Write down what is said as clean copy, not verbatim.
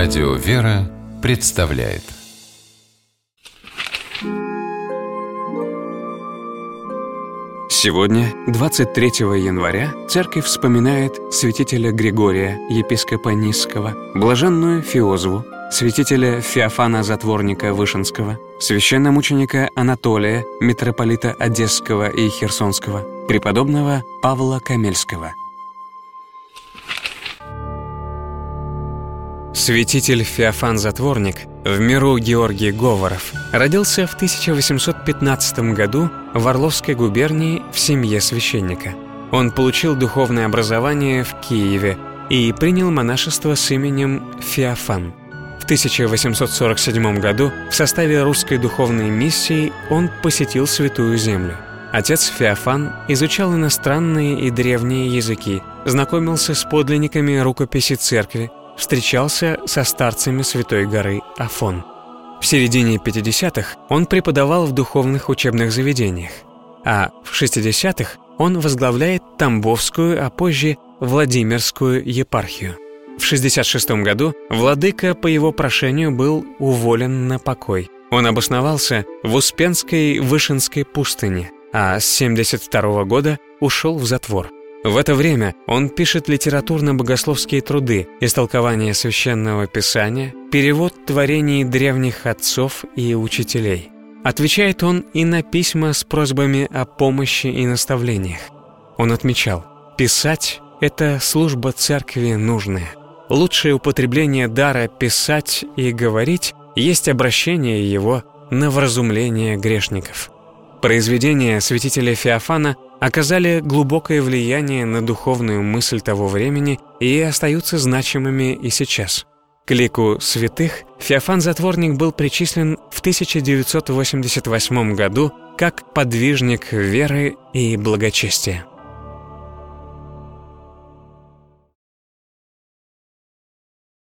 Радио «Вера» представляет. Сегодня, 23 января, Церковь вспоминает святителя Григория, епископа Нисского, блаженную Феозву, святителя Феофана Затворника Вышинского, священномученика Анатолия, митрополита Одесского и Херсонского, преподобного Павла Камельского. Святитель Феофан Затворник, в миру Георгий Говоров, родился в 1815 году в Орловской губернии в семье священника. Он получил духовное образование в Киеве и принял монашество с именем Феофан. В 1847 году в составе русской духовной миссии он посетил Святую Землю. Отец Феофан изучал иностранные и древние языки, знакомился с подлинниками рукописи церкви, встречался со старцами Святой горы Афон. В середине 50-х он преподавал в духовных учебных заведениях, а в 60-х он возглавляет Тамбовскую, а позже Владимирскую епархию. В 66 году владыка по его прошению был уволен на покой. Он обосновался в Успенской Вышинской пустыне, а с 72 года ушел в затвор. В это время он пишет литературно-богословские труды, истолкование Священного Писания, перевод творений древних отцов и учителей. Отвечает он и на письма с просьбами о помощи и наставлениях. Он отмечал: «Писать — это служба церкви нужная. Лучшее употребление дара писать и говорить есть обращение его на вразумление грешников». Произведения святителя Феофана оказали глубокое влияние на духовную мысль того времени и остаются значимыми и сейчас. К лику святых Феофан Затворник был причислен в 1988 году как подвижник веры и благочестия.